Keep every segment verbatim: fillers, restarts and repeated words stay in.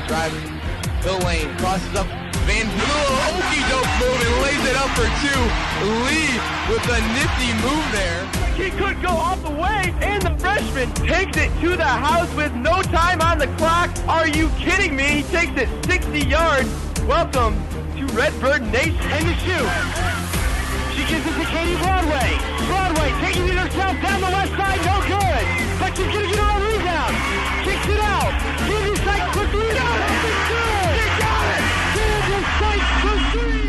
driving. Phil Lane crosses up. Van Buren, okey-doke move and lays it up for two. Lee with a nifty move there. He could go all the way, and the freshman takes it to the house with no time on the clock. Are you kidding me? He takes it sixty yards. Welcome to Redbird Nation. And the shoot. She gives it to Katie Broadway. Broadway taking it herself down the left side, no good. But she's going to get her own rebound. Kicks it out. Katie Sykes quickly. Got it. It's good. She got it. Katie Sykes for three.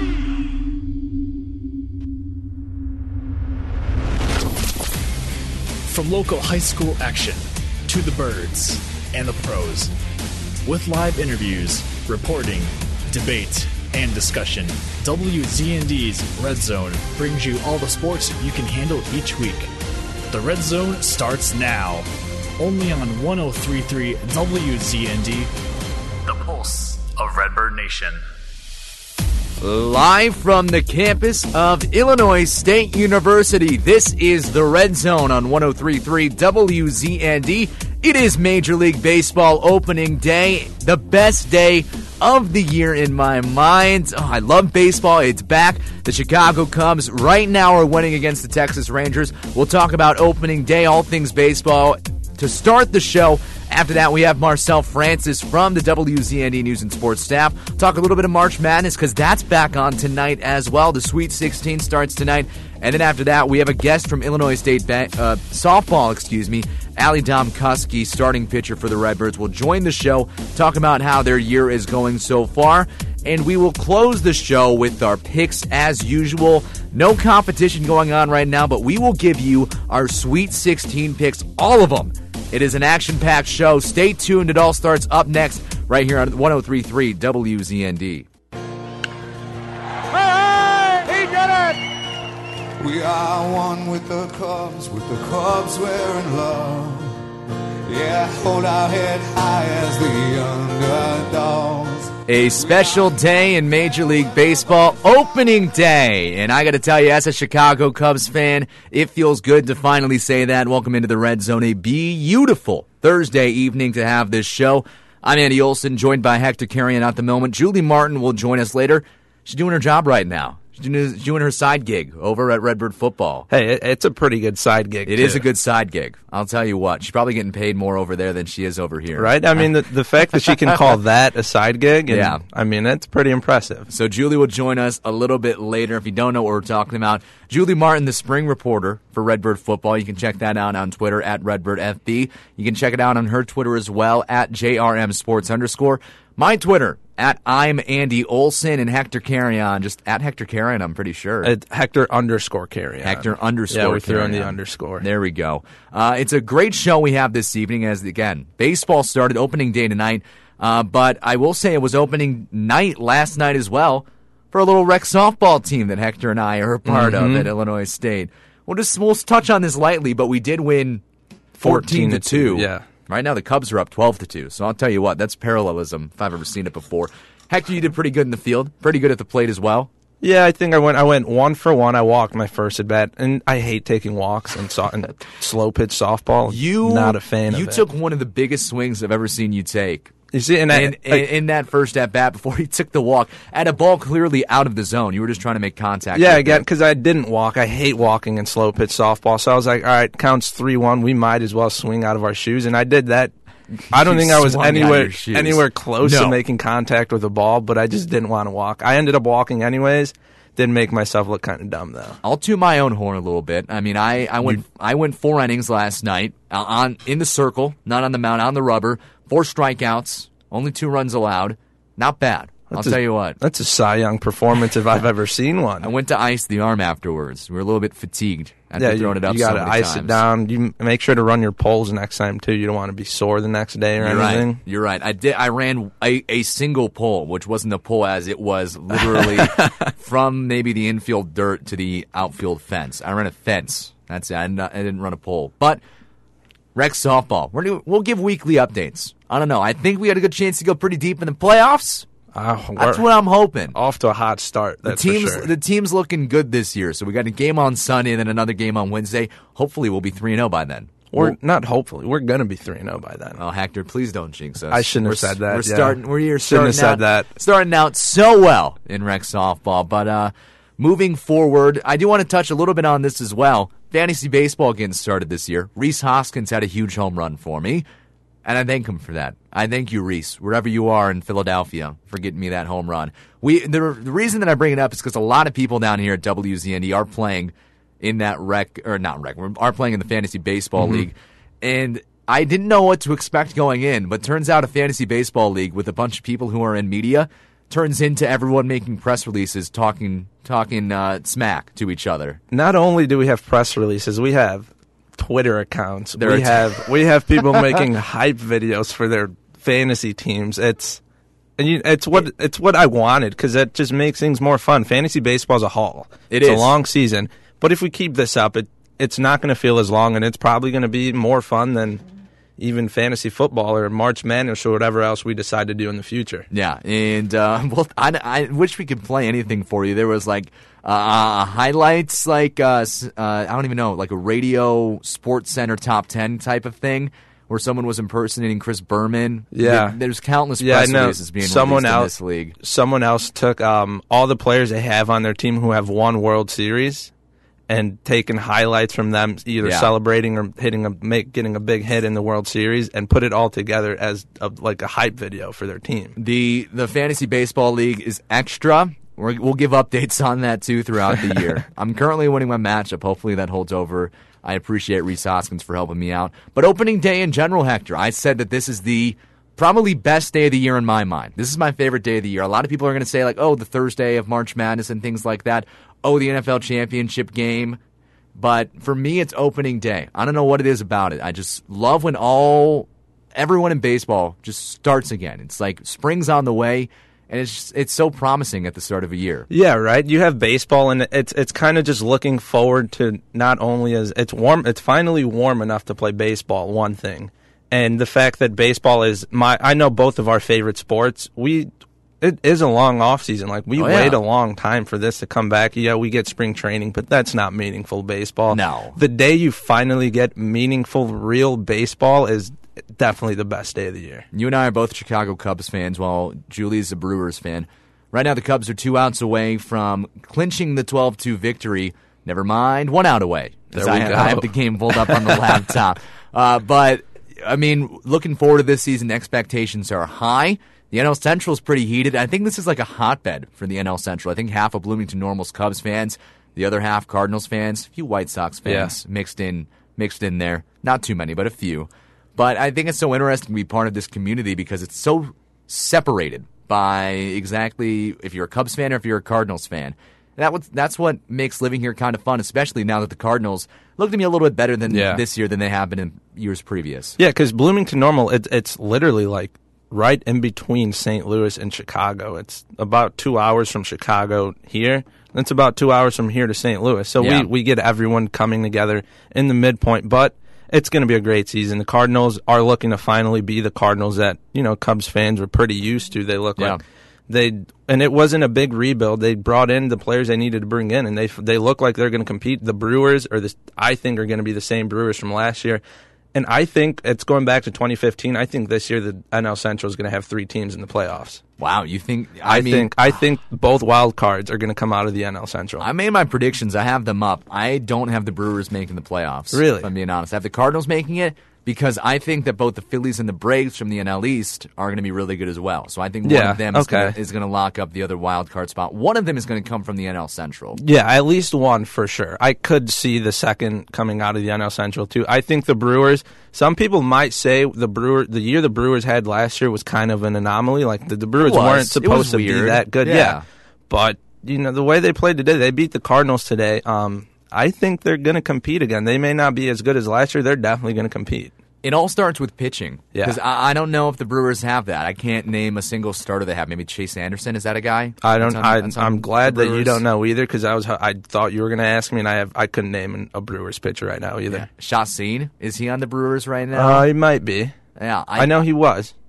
From local high school action to the birds and the pros. With live interviews, reporting, debate, and discussion, W Z N D's Red Zone brings you all the sports you can handle each week. The Red Zone starts now, only on one oh three point three W Z N D, the pulse of Redbird Nation. Live from the campus of Illinois State University, this is the Red Zone on one oh three point three W Z N D. It is Major League Baseball opening day, the best day of the year in my mind. Oh, I love baseball. It's back. The Chicago Cubs right now are winning against the Texas Rangers. We'll talk about opening day, all things baseball. To start the show, after that, we have Marcel Francis from the W Z N D News and Sports staff. Talk a little bit of March Madness because that's back on tonight as well. The Sweet sixteen starts tonight. And then after that, we have a guest from Illinois State ba- uh, softball, excuse me, Ali Domkuski, starting pitcher for the Redbirds, will join the show, talk about how their year is going so far. And we will close the show with our picks as usual. No competition going on right now, but we will give you our Sweet sixteen picks, all of them. It is an action-packed show. Stay tuned. It all starts up next right here on one oh three point three W Z N D. Hey, he did it! We are one with the Cubs, with the Cubs we're in love. Yeah, hold our head high as the underdogs. A special day in Major League Baseball, opening day. And I got to tell you, as a Chicago Cubs fan, it feels good to finally say that. Welcome into the Red Zone, a beautiful Thursday evening to have this show. I'm Andy Olson, joined by Hector Carrion at the moment. Julie Martin will join us later. She's doing her job right now. She's doing, she's doing her side gig over at Redbird Football. Hey, it's a pretty good side gig, It too. is a good side gig. I'll tell you what. She's probably getting paid more over there than she is over here. Right? I mean, the, the fact that she can call that a side gig, and, yeah. I mean, that's pretty impressive. So Julie will join us a little bit later. If you don't know what we're talking about, Julie Martin, the spring reporter for Redbird Football. You can check that out on Twitter at Redbird F B. You can check it out on her Twitter as well, at J R M Sports underscore. My Twitter, at I'm Andy Olson, and Hector Carrion, just at Hector Carrion, I'm pretty sure. Uh, Hector underscore Carrion. Hector underscore Yeah, we threw in Carrion. the underscore. There we go. Uh, it's a great show we have this evening as, again, baseball started opening day tonight, uh, but I will say it was opening night last night as well for a little rec softball team that Hector and I are a part Mm-hmm. of at Illinois State. We'll just we'll touch on this lightly, but we did win fourteen to two. Yeah. Right now the Cubs are up twelve to two. So I'll tell you what, that's parallelism if I've ever seen it before. Hector, you did pretty good in the field, pretty good at the plate as well. Yeah, I think I went I went one for one. I walked my first at bat, and I hate taking walks and, so, and slow pitch softball. You not a fan You of it. took one of the biggest swings I've ever seen you take. You see, and I, in, in, in that first at bat before he took the walk at a ball clearly out of the zone. You were just trying to make contact. Yeah, with again, it. because I didn't walk. I hate walking in slow pitch softball. So I was like, all right, counts three one. We might as well swing out of our shoes, and I did that. I don't You think I was swung out of anywhere your shoes. anywhere close No. to making contact with the ball, but I just didn't want to walk. I ended up walking anyways. Didn't make myself look kind of dumb though. I'll toot my own horn a little bit. I mean, I, I went I went four innings last night uh, on in the circle, not on the mound, on the rubber. Four strikeouts, only two runs allowed. Not bad. That's I'll a- tell you what. That's a Cy Young performance if I've ever seen one. I went to ice the arm afterwards. We were a little bit fatigued after yeah, you, throwing it up you so gotta many ice times. it down. You m- make sure to run your poles next time too. You don't want to be sore the next day or You're anything. right. You're right. I did. I ran a, a single pull, which wasn't a pull as it was literally from maybe the infield dirt to the outfield fence. I ran a fence. That's it. I didn't, I didn't run a pull. But rec softball. We're gonna, we'll give weekly updates. I don't know. I think we had a good chance to go pretty deep in the playoffs. Uh, That's we're what I'm hoping. off to a hot start. That's the team's for sure. the team's looking good this year. So we got a game on Sunday and then another game on Wednesday. Hopefully we'll be three and oh by then. We're Well- not hopefully. We're going to be three and oh by then. Oh, Hector, please don't jinx us. I shouldn't have We're- said that, We're yeah. starting. We're here Shouldn't have starting said out, that. Starting out so well in rec softball, but uh, moving forward, I do want to touch a little bit on this as well. Fantasy baseball getting started this year. Reese Hoskins had a huge home run for me, and I thank him for that. I thank you, Reese, wherever you are in Philadelphia, for getting me that home run. We the, the reason that I bring it up is because a lot of people down here at W Z N D are playing in that rec or not rec, are playing in the fantasy baseball Mm-hmm. league, and I didn't know what to expect going in, but turns out a fantasy baseball league with a bunch of people who are in media turns into everyone making press releases, talking talking uh, smack to each other. Not only do we have press releases, we have Twitter accounts. There we are- have we have people making hype videos for their fantasy teams. It's and you, it's what it's what I wanted because it just makes things more fun. Fantasy baseball is a haul. It it's is. a long season, but if we keep this up, it it's not going to feel as long, and it's probably going to be more fun than even fantasy football or March Madness or whatever else we decide to do in the future. Yeah, and uh, well, I, I wish we could play anything for you. There was like uh, highlights, like uh, s- uh, I don't even know, like a radio Sports Center top ten type of thing, where someone was impersonating Chris Berman. Yeah. There- there's countless Yeah, I press know. releases being Someone released in else, this league. someone else took um, all the players they have on their team who have won World Series and taken highlights from them either Yeah. celebrating or hitting a make getting a big hit in the World Series and put it all together as a, like a hype video for their team. The the fantasy baseball league is extra. We're, we'll give updates on that too throughout the year. I'm currently winning my matchup. Hopefully that holds over. I appreciate Reese Hoskins for helping me out. But opening day in general, Hector, I said that this is the probably best day of the year in my mind. This is my favorite day of the year. A lot of people are going to say like, oh, the Thursday of March Madness and things like that. Oh, the N F L championship game. But for me, it's opening day. I don't know what it is about it. I just love when all everyone in baseball just starts again. It's like spring's on the way, and it's just, it's so promising at the start of a year. Yeah, right. You have baseball, and it's it's kind of just looking forward to not only as it's warm, it's finally warm enough to play baseball. One thing, and the fact that baseball is my I know both of our favorite sports. We it is a long off season. Like we Oh, yeah. wait a long time for this to come back. Yeah, we get spring training, but that's not meaningful baseball. No. The day you finally get meaningful, real baseball is definitely the best day of the year. You and I are both Chicago Cubs fans, while Julie's a Brewers fan. Right now, the Cubs are two outs away from clinching the twelve two victory. Never mind, one out away. There I, we have, go. I have the game pulled up on the laptop. Uh, but, I mean, looking forward to this season, expectations are high. The N L Central is pretty heated. I think this is like a hotbed for the N L Central. I think half of Bloomington Normal's Cubs fans, the other half Cardinals fans, a few White Sox fans Yeah. mixed in mixed in there. Not too many, but a few. But I think it's so interesting to be part of this community because it's so separated by exactly if you're a Cubs fan or if you're a Cardinals fan. That was, that's what makes living here kind of fun, especially now that the Cardinals look to me a little bit better than Yeah. this year than they have been in years previous. Yeah, because Bloomington Normal, it, it's literally like right in between Saint Louis and Chicago. It's about two hours from Chicago here. And it's about two hours from here to Saint Louis. So Yeah. we, we get everyone coming together in the midpoint. But it's going to be a great season. The Cardinals are looking to finally be the Cardinals that, you know, Cubs fans were pretty used to. They look Yeah. like they and it wasn't a big rebuild. They brought in the players they needed to bring in, and they they look like they're going to compete. The Brewers are the I think are going to be the same Brewers from last year, and I think it's going back to twenty fifteen. I think this year the N L Central is going to have three teams in the playoffs. Wow, you think? I, I, mean, think I think both wild cards are going to come out of the N L Central. I made my predictions. I have them up. I don't have the Brewers making the playoffs. Really? If I'm being honest. I have the Cardinals making it because I think that both the Phillies and the Braves from the N L East are going to be really good as well. So I think one Yeah, of them is okay. gonna, is going to lock up the other wild card spot. One of them is going to come from the N L Central. Yeah, at least one for sure. I could see the second coming out of the N L Central too. I think the Brewers. Some people might say the Brewer, the year the Brewers had last year was kind of an anomaly. Like the, the Brewers It was. weren't It was supposed to be weird. that good. Yeah. Yeah. But you know the way they played today, they beat the Cardinals today. Um, I think they're going to compete again. They may not be as good as last year. They're definitely going to compete. It all starts with pitching. Yeah. Because I, I don't know if the Brewers have that. I can't name a single starter they have. Maybe Chase Anderson. Is that a guy? I don't. That's on- I, that's on I'm the glad that you Brewers? don't know either because I was. I thought you were going to ask me, and I have. I couldn't name an, a Brewers pitcher right now either. Chacin, is he on the Brewers right now? Uh, he might be. yeah, I, know he was.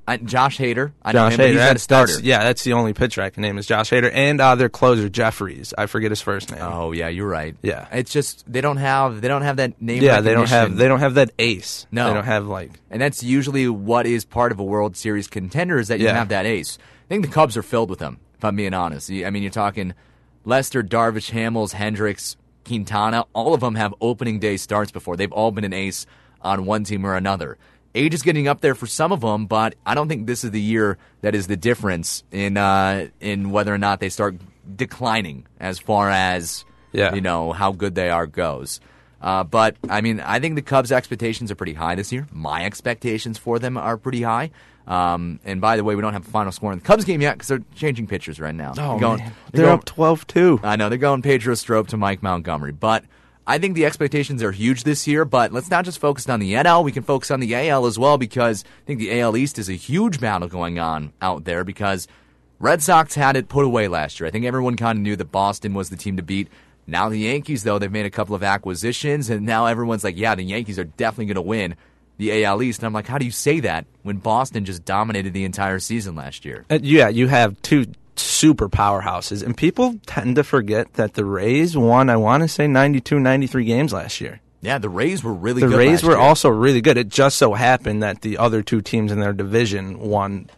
Uh, Josh Hader. I know Josh him, but Hader. he's not a That's, starter. that's, yeah, that's the only pitcher I can name is Josh Hader. And uh, their closer, Jeffries. I forget his first name. Oh yeah, you're right. Yeah. It's just they don't have they don't have that name. Yeah, they don't have recognition. they don't have that ace. No. They don't have like And that's usually what is part of a World Series contender is that you Yeah. have that ace. I think the Cubs are filled with them, if I'm being honest. I mean, you're talking Lester, Darvish, Hamels, Hendricks, Quintana. All of them have opening day starts before. They've all been an ace on one team or another. Age is getting up there for some of them, but I don't think this is the year that is the difference in uh, in whether or not they start declining as far as Yeah. you know how good they are goes. Uh, but I mean, I think the Cubs' expectations are pretty high this year. My expectations for them are pretty high. Um, and by the way, we don't have a final score in the Cubs game yet because they're changing pitchers right now. Oh, they're going, man. They're, They're going, up twelve two. I know they're going Pedro Strop to Mike Montgomery, but I think the expectations are huge this year, but let's not just focus on the N L. We can focus on the A L as well because I think the A L East is a huge battle going on out there because Red Sox had it put away last year. I think everyone kind of knew that Boston was the team to beat. Now the Yankees, though, they've made a couple of acquisitions, and now everyone's like, yeah, the Yankees are definitely going to win the A L East. And I'm like, how do you say that when Boston just dominated the entire season last year? Uh, yeah, you have two super powerhouses, and people tend to forget that the Rays won, I want to say, ninety-two, ninety-three games last year. Yeah, the Rays were really The good Rays last were year. also really good. It just so happened that the other two teams in their division won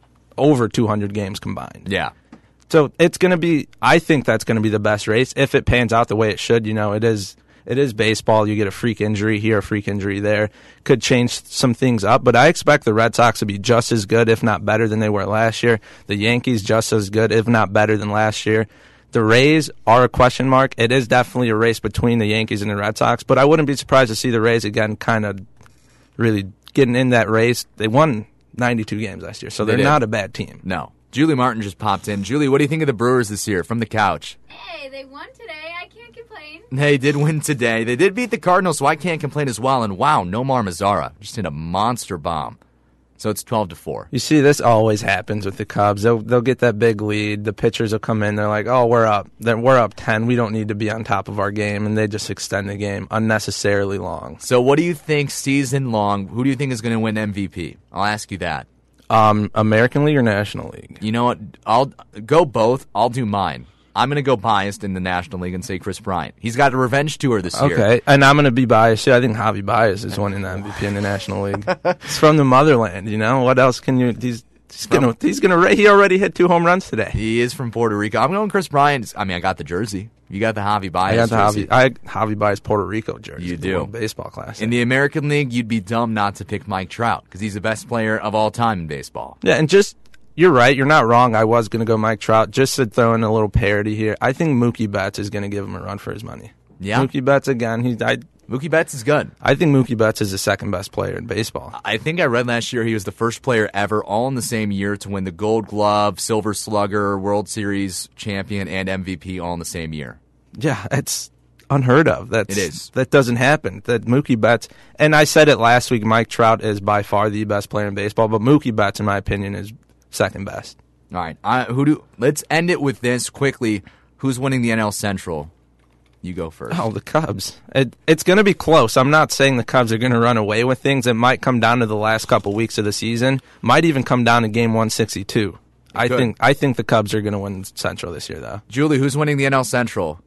over two hundred games combined. Yeah. So it's going to be, I think that's going to be the best race if it pans out the way it should. You know, it is it is baseball. You get a freak injury here, a freak injury there. Could change some things up, but I expect the Red Sox to be just as good, if not better, than they were last year. The Yankees just as good, if not better, than last year. The Rays are a question mark. It is definitely a race between the Yankees and the Red Sox, but I wouldn't be surprised to see the Rays again kind of really getting in that race. They won ninety-two games last year, so They they're did. not a bad team. No. Julie Martin just popped in. Julie, what do you think of the Brewers this year from the couch? Hey, they won today. I can't complain. They did win today. They did beat the Cardinals, so I can't complain as well. And wow, Nomar Mazara just hit a monster bomb. So it's twelve to four. You see, this always happens with the Cubs. They'll they'll get that big lead. The pitchers will come in. They're like, "Oh, we're up. Then we're up ten. We don't need to be on top of our game," and they just extend the game unnecessarily long. So what do you think season long? Who do you think is going to win M V P? I'll ask you that. Um, American League or National League? You know what? I'll go both. I'll do mine. I'm going to go biased in the National League and say Chris Bryant. He's got a revenge tour this year. Okay, and I'm going to be biased. Yeah, I think Javi Baez is winning the M V P in the National League. It's from the motherland, you know. What else can you? He's he's gonna he's gonna. He already hit two home runs today. He is from Puerto Rico. I'm going Chris Bryant. I mean, I got the jersey. You got the Javi Baez I got the jersey. Javi. I Javi Baez Puerto Rico jersey. You the do. World Baseball Classic. In the American League, you'd be dumb not to pick Mike Trout because he's the best player of all time in baseball. Yeah, and just, you're right, you're not wrong. I was going to go Mike Trout. Just to throw in a little parody here, I think Mookie Betts is going to give him a run for his money. Yeah. Mookie Betts, again, he, I, Mookie Betts is good. I think Mookie Betts is the second best player in baseball. I think I read last year he was the first player ever, all in the same year, to win the Gold Glove, Silver Slugger, World Series champion, and M V P all in the same year. Yeah, it's unheard of. That's, It is. That doesn't happen. That Mookie Betts, and I said it last week, Mike Trout is by far the best player in baseball, but Mookie Betts, in my opinion, is second best. All right, I, who do? Let's end it with this quickly. Who's winning the N L Central? You go first. Oh, the Cubs. It, it's going to be close. I'm not saying the Cubs are going to run away with things. It might come down to the last couple weeks of the season. Might even come down to game one sixty-two. I Good. think I think the Cubs are going to win Central this year, though. Julie, who's winning the N L Central?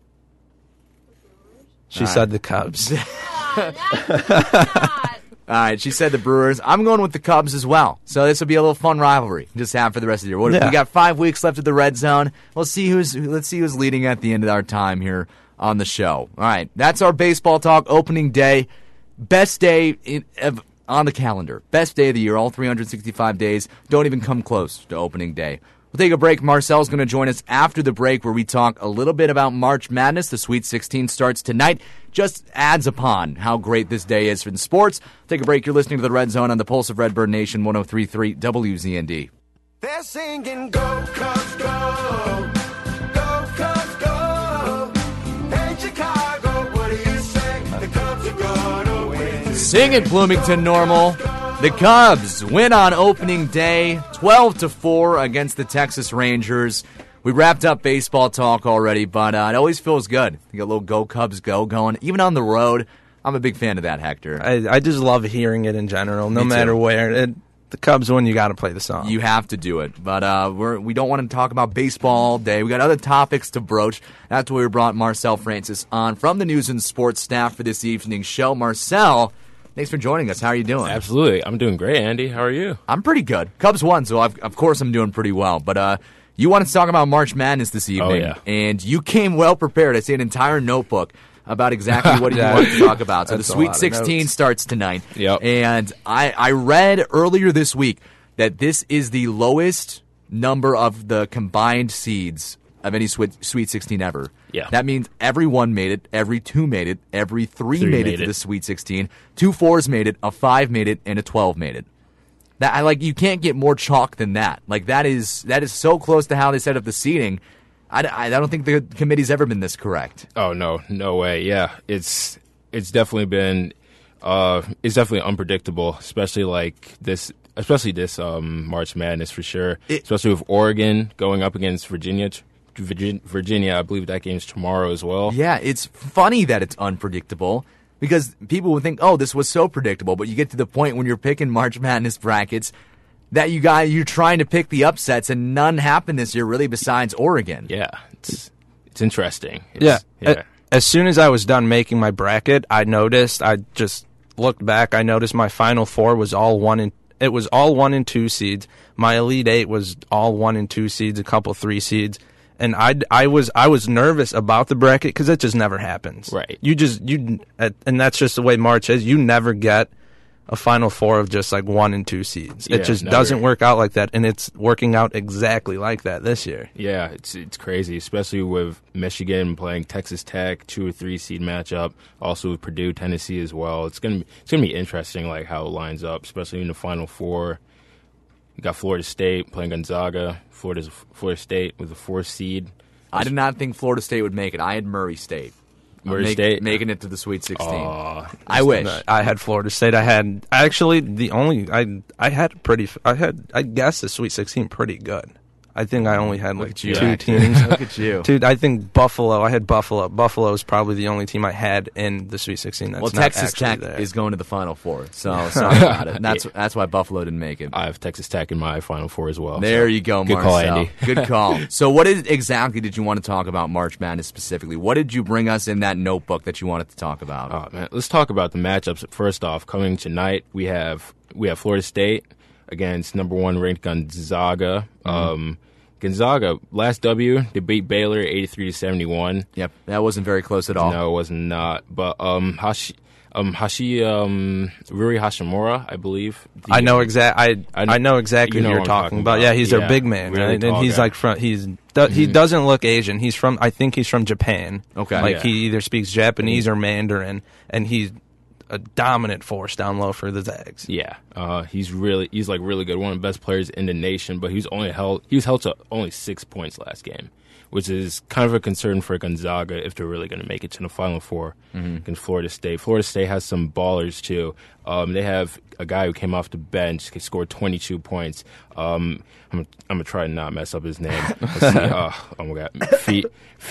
She said the Cubs. Oh, that's not. All right, she said the Brewers. I'm going with the Cubs as well. So this will be a little fun rivalry just have for the rest of the year. What, Yeah. We got five weeks left of the Red Zone. We'll see who's let's see who's leading at the end of our time here on the show. All right, that's our baseball talk opening day, best day in, of, on the calendar, best day of the year. All three hundred sixty-five days don't even come close to opening day. We'll take a break. Marcel's going to join us after the break where we talk a little bit about March Madness. The Sweet sixteen starts tonight. Just adds upon how great this day is for the sports. Take a break. You're listening to the Red Zone on the Pulse of Redbird Nation, one oh three point three W Z N D. They're singing Go Cubs Go, Go Cubs Go. Hey Chicago, what do you say? The Cubs are gonna win. Sing it, Bloomington Normal. The Cubs win on opening day, twelve to four against the Texas Rangers. We wrapped up baseball talk already, but uh, it always feels good. You got a little Go Cubs Go going, even on the road. I'm a big fan of that, Hector. I, I just love hearing it in general, no Me too. matter where. It, the Cubs win, you got to play the song. You have to do it. But uh, we're, we don't want to talk about baseball all day. We got other topics to broach. That's why we brought Marcel Francis on from the News and Sports staff for this evening's show. Marcel, thanks for joining us. How are you doing? Absolutely. I'm doing great, Andy. How are you? I'm pretty good. Cubs won, so I've, of course I'm doing pretty well. But uh, you wanted to talk about March Madness this evening. Oh, yeah. And you came well prepared. I see an entire notebook about exactly what Yeah. you wanted to talk about. So the That's a Sweet lot of sixteen notes. starts tonight. Yep. And I, I read earlier this week that this is the lowest number of the combined seeds of any Sweet, Sweet sixteen ever. Yeah. That means every one made it, every two made it, every three, Three made, made it to it. the Sweet sixteen. Two fours made it, a five made it, and a twelve made it. That I like. You can't get more chalk than that. Like that is that is so close to how they set up the seeding. I, I, I don't think the committee's ever been this correct. Oh no, no way. Yeah, it's it's definitely been uh, it's definitely unpredictable, especially like this, especially this um, March Madness for sure. It- especially with Oregon going up against Virginia. Virgin- Virginia, I believe that game's tomorrow as well. Yeah, it's funny that it's unpredictable because people would think, oh, this was so predictable. But you get to the point when you're picking March Madness brackets that you got you're trying to pick the upsets, and none happened this year really besides Oregon. Yeah, it's it's interesting. Yeah. It's, yeah. A- As soon as I was done making my bracket, I noticed, I just looked back, I noticed my Final Four was all one and it was all one and two seeds. My Elite Eight was all one and two seeds, a couple three seeds. And I, I was I was nervous about the bracket because it just never happens. Right. You just you and that's just the way March is. You never get a Final Four of just like one and two seeds. Yeah, it just never. doesn't work out like that, and it's working out exactly like that this year. Yeah, it's it's crazy, especially with Michigan playing Texas Tech, two or three seed matchup. Also with Purdue, Tennessee as well. It's gonna be, it's gonna be interesting, like how it lines up, especially in the Final Four. You got Florida State playing Gonzaga. Florida's Florida State with the fourth seed. I did not think Florida State would make it. I had Murray State. Murray Make- State making it to the Sweet sixteen. Aw, I wish. I had Florida State. I had actually the only I I had pretty. I had I guess the Sweet sixteen pretty good. I think I only had like at you, two actor. teams. Look at you. Dude, I think Buffalo. I had Buffalo. Buffalo is probably the only team I had in the Sweet sixteen. That's Well, not Texas actually Tech there. is going to the Final Four, so sorry about it. And that's Yeah. that's why Buffalo didn't make it. I have Texas Tech in my Final Four as well. There so you go, Good Marcel. call, Andy. Good call. So what is, exactly did you want to talk about March Madness specifically? What did you bring us in that notebook that you wanted to talk about? Oh man, let's talk about the matchups. First off, coming tonight, we have we have Florida State against number one ranked Gonzaga. Mm-hmm. Um, Gonzaga last W, they beat Baylor eighty-three to seventy-one. Yep, that wasn't very close at all. No, it was not. But um, Hashi, um, Hashi, um, Rui Hashimura, I believe. The, I know um, exact. I I- I know exactly you know who you're what I'm talking talking about. about. Yeah, he's Yeah, their big man, really right? And tall he's guy. like from he's do, he doesn't look Asian. He's from I think he's from Japan. Okay. like Yeah. he either speaks Japanese or Mandarin, and he's a dominant force down low for the Zags. Yeah, uh, he's really he's like really good. One of the best players in the nation. But he's only held he was held to only six points last game, which is kind of a concern for Gonzaga if they're really going to make it to the Final Four against Florida State. Florida State has some ballers too. Um, they have a guy who came off the bench. He scored twenty-two points. Um, I'm I'm gonna try to not mess up his name. Let's see. Uh, oh my god, Fi-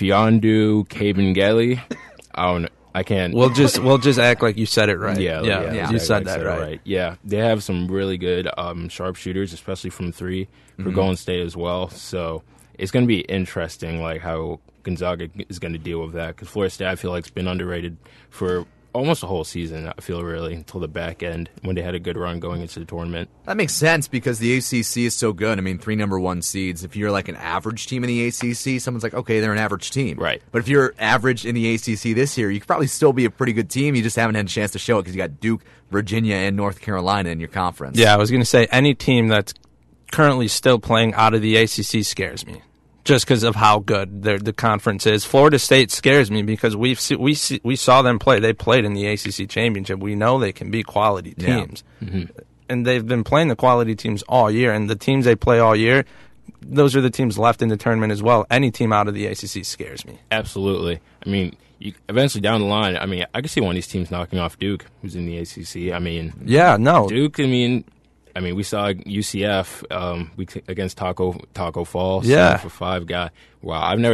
Fiondu Kabengele. I don't know. I can't. We'll just we'll just act like you said it right. Yeah, yeah, yeah, yeah. you exactly, said I that it right. Yeah, they have some really good um, sharpshooters, especially from three for Mm-hmm. Golden State as well. So it's going to be interesting, like how Gonzaga is going to deal with that. Because Florida State, I feel like, has been underrated for almost the whole season. I feel really until the back end when they had a good run going into the tournament. That makes sense because the A C C is so good. I mean, three number one seeds. If you're like an average team in the A C C, someone's like, okay, they're an average team. Right. But if you're average in the A C C this year, you could probably still be a pretty good team. You just haven't had a chance to show it because you got Duke, Virginia, and North Carolina in your conference. Yeah, I was going to say any team that's currently still playing out of the A C C scares me, just because of how good their, the conference is. Florida State scares me because we've see, we see, we saw them play. They played in the A C C championship. We know they can be quality Yeah. teams, and they've been playing the quality teams all year. And the teams they play all year, those are the teams left in the tournament as well. Any team out of the A C C scares me. Absolutely. I mean, you, eventually down the line, I mean, I can see one of these teams knocking off Duke, who's in the A C C. I mean, Yeah, no, Duke, I mean, I mean, we saw U C F um, we against Taco Taco Falls, Yeah. seven for five guy. Wow, I've never,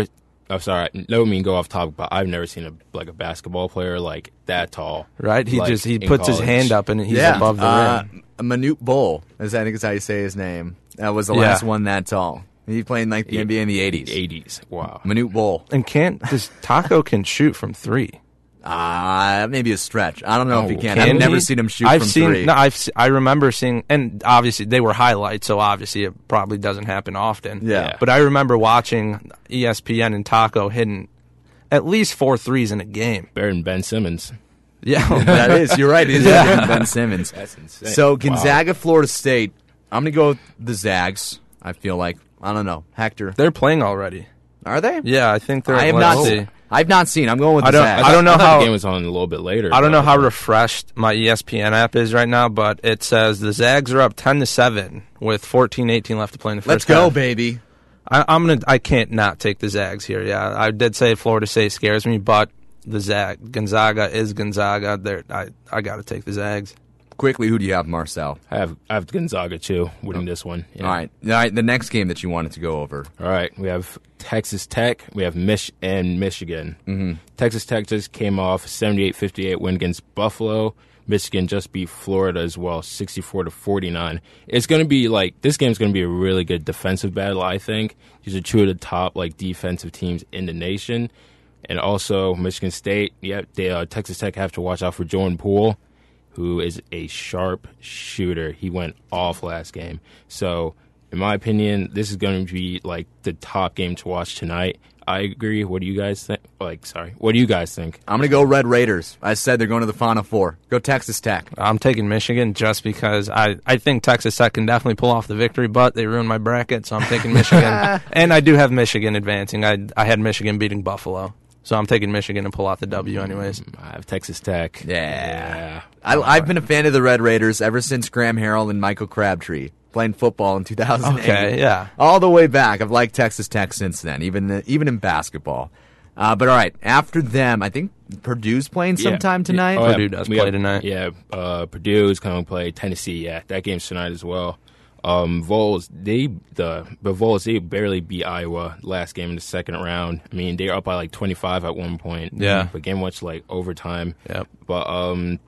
I'm sorry, no mean go off topic, but I've never seen a like a basketball player like that tall. Right? He like, just he in puts his college. hand up and he's yeah, above the uh, rim. Manute Bol, is I think is how you say his name. That was the Yeah. last one that tall. He played in like the N B A in the eighties. eighties. Wow. Manute Bol. And can't this Taco can shoot from three? Ah, uh, maybe a stretch. I don't know Oh, if he can. Can I've never he? seen him shoot I've from seen, three. No, I've se- I remember seeing, and obviously they were highlights, so obviously it probably doesn't happen often. Yeah. But I remember watching E S P N and Taco hitting at least four threes in a game. Better than Ben Simmons. Yeah, That is, you're right. It is Yeah. better than Ben Simmons. That's insane. So Wow. Gonzaga, Florida State. I'm gonna go with the Zags. I feel like I don't know. Hector, they're playing already. are they? Yeah, I think they're. I have let's not. see. I've not seen. I'm going with I the don't- Zags. I don't know I thought how- the game was on a little bit later. I don't know but- how refreshed my E S P N app is right now, but it says the Zags are up ten to seven with fourteen eighteen left to play in the first Let's go, half. baby. I, I'm gonna. I can't not take the Zags here. Yeah, I did say Florida State scares me, but the Zag Gonzaga is Gonzaga. There, I I got to take the Zags. Quickly, who do you have, Marcel? I have I have Gonzaga too, winning this one. Yeah. All right, all right. The next game that you wanted to go over. All right, we have Texas Tech. We have Mich and Michigan. Mm-hmm. Texas Tech just came off a seventy-eight fifty-eight win against Buffalo. Michigan just beat Florida as well, sixty-four to forty-nine. It's going to be like this game's going to be a really good defensive battle. I think these are two of the top like defensive teams in the nation, and also Michigan State. Yeah, they, uh, Texas Tech have to watch out for Jordan Poole, who is a sharp shooter. He went off last game. So, in my opinion, this is going to be like the top game to watch tonight. I agree. What do you guys think? Like, sorry. What do you guys think? I'm gonna go Red Raiders. I said they're going to the Final Four. Go Texas Tech. I'm taking Michigan just because I, I think Texas Tech can definitely pull off the victory, but they ruined my bracket, so I'm taking Michigan. And I do have Michigan advancing. I I had Michigan beating Buffalo, so I'm taking Michigan to pull out the W anyways. I have Texas Tech. Yeah. I, I've been a fan of the Red Raiders ever since Graham Harrell and Michael Crabtree playing football in two thousand eight. Okay, yeah. All the way back. I've liked Texas Tech since then, even even in basketball. Uh, but all right, after them, I think Purdue's playing Yeah. sometime tonight. Oh, yeah. Purdue does We play have- tonight. Yeah, uh, Purdue is going to play Tennessee. Yeah, that game's tonight as well. Um, Vols, they the but Vols they barely beat Iowa last game in the second round. I mean, they were up by like twenty-five at one point. Yeah. but game went to like overtime. Yep. But um,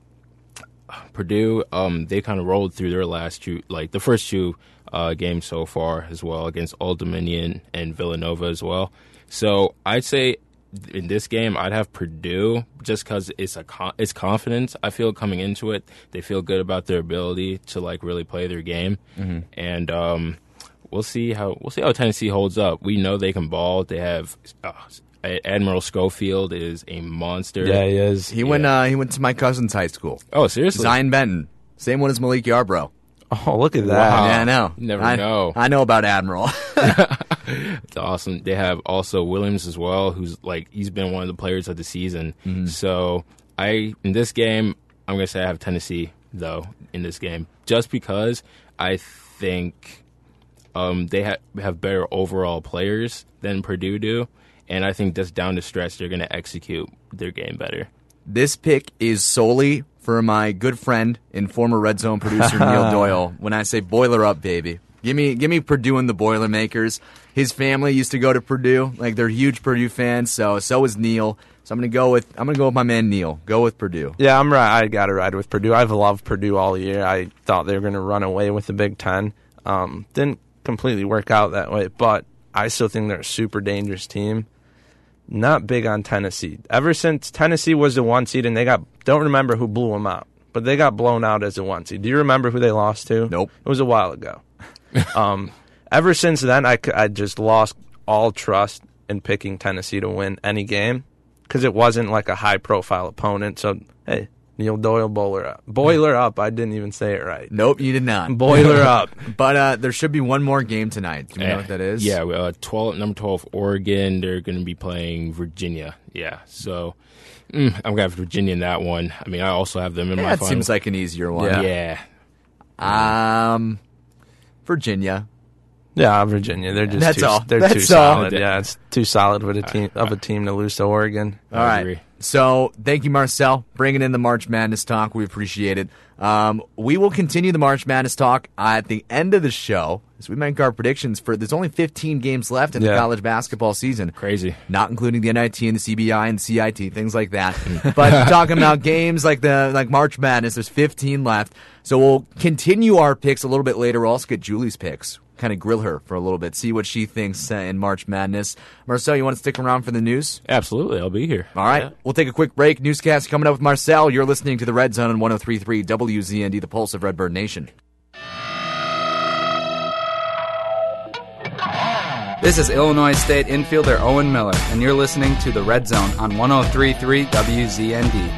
Purdue, um, they kind of rolled through their last two, like the first two uh, games so far as well against Old Dominion and Villanova as well. So I'd say in this game I'd have Purdue just because it's a con- it's confidence. I feel coming into it, they feel good about their ability to like really play their game, mm-hmm. and um, we'll see how we'll see how Tennessee holds up. We know they can ball. They have. Uh, Admiral Schofield is a monster. Yeah, he is. He went. Uh, he went to my cousin's high school, Oh, seriously? Zion Benton. Same one as Malik Yarbrough. Oh, look at that. Wow. Yeah, I know. You never I, know. I know about Admiral. It's awesome. They have also Williams as well, who's like he's been one of the players of the season. Mm-hmm. So I in this game, I'm gonna say I have Tennessee though in this game, just because I think um, they ha- have better overall players than Purdue do, and I think just down the stretch they're gonna execute their game better. This pick is solely for my good friend and former Red Zone producer Neil Doyle. When I say boiler up, baby, give me give me Purdue and the Boilermakers. His family used to go to Purdue, like they're huge Purdue fans. So so is Neil. So I'm gonna go with I'm gonna go with my man Neil. Go with Purdue. Yeah, I'm right. I got to ride with Purdue. I've loved Purdue all year. I thought they were going to run away with the Big Ten. Um, didn't completely work out that way, but I still think they're a super dangerous team. Not big on Tennessee. Ever since Tennessee was the one seed and they got, don't remember who blew them out, but they got blown out as a one seed. Do you remember who they lost to? Nope. It was a while ago. um, ever since then, I, I just lost all trust in picking Tennessee to win any game because it wasn't like a high-profile opponent. So, hey, Neil Doyle, boiler up. Boiler up. I didn't even say it right. Nope, you did not. Boiler up. But uh, there should be one more game tonight. Do you know Eh, what that is? Yeah, uh, twelve, number twelve, Oregon. They're going to be playing Virginia. Yeah, so mm, I'm going to have Virginia in that one. I mean, I also have them in Yeah, my that final. seems like an easier one. Yeah. Um, Virginia. Yeah, Virginia. They're just That's too, all. They're That's too all. solid. Yeah, it's too solid with a team of a team to lose to Oregon. All I right. agree. So thank you, Marcel, bringing in the March Madness talk. We appreciate it. Um, we will continue the March Madness talk at the end of the show as we make our predictions for. There's only fifteen games left in Yeah. the college basketball season. Crazy. Not including the N I T and the C B I and C I T, things like that. But talking about games like the like March Madness, there's fifteen left. So we'll continue our picks a little bit later. We'll also get Julie's picks. Kind of grill her for a little bit, see what she thinks uh, in March Madness. Marcel, you want to stick around for the news? Absolutely, I'll be here. All right, Yeah. we'll take a quick break. Newscast coming up with Marcel. You're listening to the Red Zone on one oh three point three W Z N D, the pulse of Redbird Nation. This is Illinois State infielder Owen Miller, and you're listening to the Red Zone on one oh three point three W Z N D.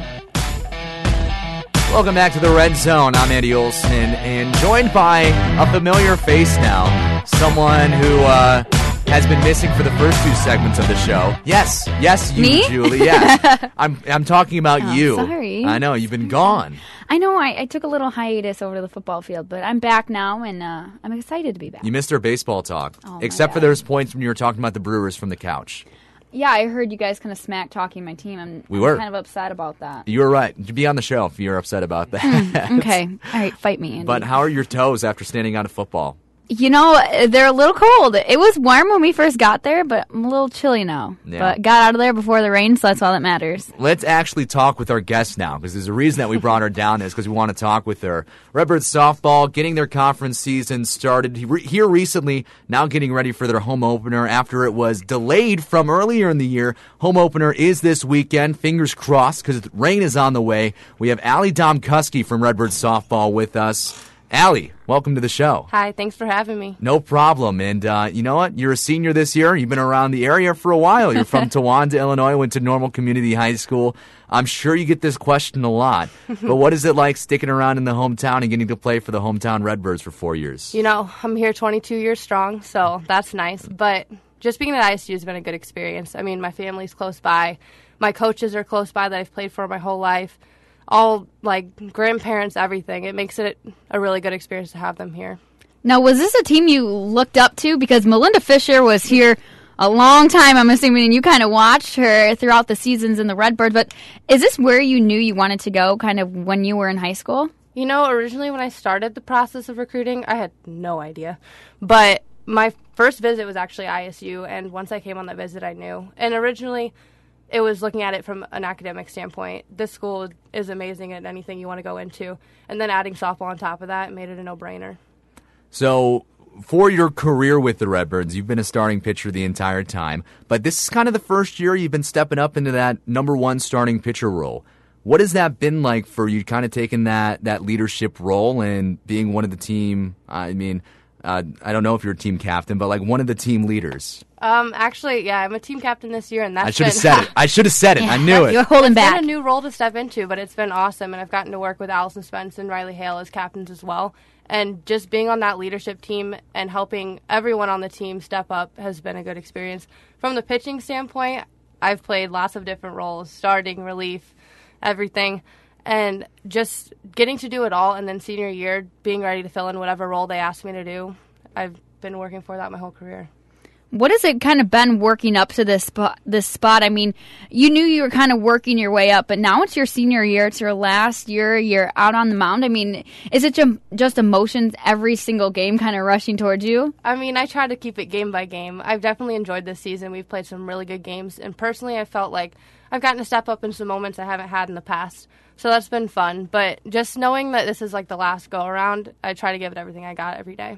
Welcome back to the Red Zone. I'm Andy Olson, and joined by a familiar face now, someone who uh, has been missing for the first two segments of the show. Yes, yes, you, Me? Julie. Yeah, I'm. I'm talking about Oh, you. sorry. I know you've been gone. I know I, I took a little hiatus over to the football field, but I'm back now, and uh, I'm excited to be back. You missed our baseball talk, Oh, my except for God. those points when you were talking about the Brewers from the couch. Yeah, I heard you guys kind of smack talking my team. I'm, We I'm were. kind of upset about that. You were right. You'd be on the show if you're upset about that. Okay, all right, fight me, Andy. But how are your toes after standing out of football? You know, they're a little cold. It was warm when we first got there, but I'm a little chilly now. Yeah. But got out of there before the rain, so that's all that matters. Let's actually talk with our guest now, because there's a reason that we brought her down is because we want to talk with her. Redbirds softball getting their conference season started he- here recently, now getting ready for their home opener after it was delayed from earlier in the year. Home opener is this weekend. Fingers crossed, because rain is on the way. We have Allie Domkuski from Redbirds softball with us. Allie, welcome to the show. Hi, thanks for having me. No problem. And uh, you know what? You're a senior this year. You've been around the area for a while. You're from Towanda, Illinois, went to Normal Community High School. I'm sure you get this question a lot. But what is it like sticking around in the hometown and getting to play for the hometown Redbirds for four years? You know, I'm here twenty-two years strong, so that's nice. But just being at I S U has been a good experience. I mean, my family's close by. My coaches are close by that I've played for my whole life. All, like, grandparents, everything. It makes it a really good experience to have them here. Now, was this a team you looked up to? Because Melinda Fisher was here a long time, I'm assuming, and you kind of watched her throughout the seasons in the Redbird. But is this where you knew you wanted to go, kind of when you were in high school? You know, originally when I started the process of recruiting, I had no idea. But my first visit was actually I S U, and once I came on that visit, I knew. And originally, it was looking at it from an academic standpoint. This school is amazing at anything you want to go into. And then adding softball on top of that made it a no-brainer. So, for your career with the Redbirds, you've been a starting pitcher the entire time. But this is kind of the first year you've been stepping up into that number one starting pitcher role. What has that been like for you, kind of taking that, that leadership role and being one of the team, I mean, uh, I don't know if you're a team captain, but like one of the team leaders? Um, actually, yeah, I'm a team captain this year, and that's I should have been, said it. I should have said it. I knew it. You're holding it's back. been a new role to step into, but it's been awesome, and I've gotten to work with Allison Spence and Riley Hale as captains as well. And just being on that leadership team and helping everyone on the team step up has been a good experience. From the pitching standpoint, I've played lots of different roles, starting, relief, everything. And just getting to do it all, and then senior year, being ready to fill in whatever role they asked me to do. I've been working for that my whole career. What has it kind of been working up to this spot? This spot. I mean, you knew you were kind of working your way up, but now it's your senior year. It's your last year. You're out on the mound. I mean, is it ju- just emotions every single game kind of rushing towards you? I mean, I try to keep it game by game. I've definitely enjoyed this season. We've played some really good games, and personally, I felt like I've gotten to step up in some moments I haven't had in the past. So that's been fun. But just knowing that this is like the last go around, I try to give it everything I got every day.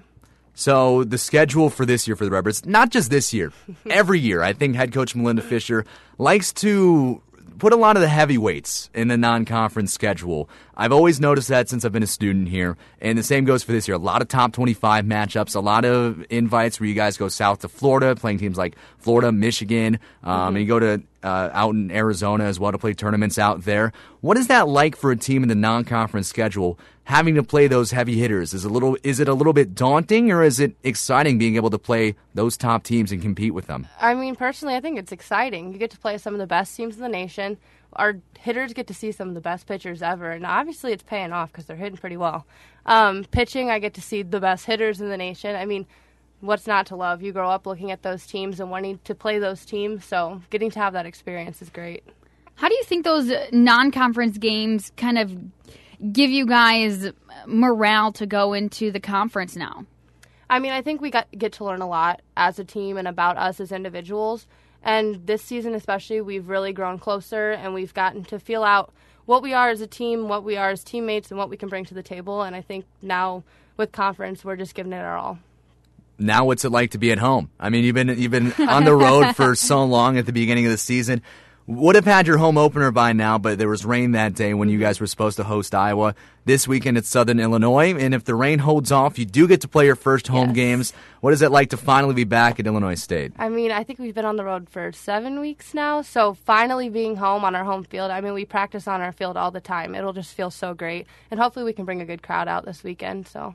So the schedule for this year for the Redbirds, not just this year, every year, I think head coach Melinda Fisher likes to put a lot of the heavyweights in the non-conference schedule. I've always noticed that since I've been a student here, and the same goes for this year. A lot of top twenty-five matchups, a lot of invites where you guys go south to Florida, playing teams like Florida, Michigan, um, mm-hmm. and you go to uh, out in Arizona as well to play tournaments out there. What is that like for a team in the non-conference schedule, having to play those heavy hitters? Is a little, is it a little bit daunting, or is it exciting being able to play those top teams and compete with them? I mean, personally, I think it's exciting. You get to play some of the best teams in the nation. Our hitters get to see some of the best pitchers ever, and obviously it's paying off because they're hitting pretty well. Um, pitching, I get to see the best hitters in the nation. I mean, what's not to love? You grow up looking at those teams and wanting to play those teams, so getting to have that experience is great. How do you think those non-conference games kind of give you guys morale to go into the conference now? I mean, I think we got get to learn a lot as a team and about us as individuals. And this season especially, we've really grown closer, and we've gotten to feel out what we are as a team, what we are as teammates, and what we can bring to the table. And I think now with conference, we're just giving it our all. Now what's it like to be at home? I mean, you've been you've been on the road for so long at the beginning of the season. Would have had your home opener by now, but there was rain that day when you guys were supposed to host Iowa. This weekend it's Southern Illinois, and if the rain holds off, you do get to play your first home Yes. games. What is it like to finally be back at Illinois State? I mean, I think we've been on the road for seven weeks now, so finally being home on our home field, I mean, we practice on our field all the time. It'll just feel so great, and hopefully we can bring a good crowd out this weekend, so...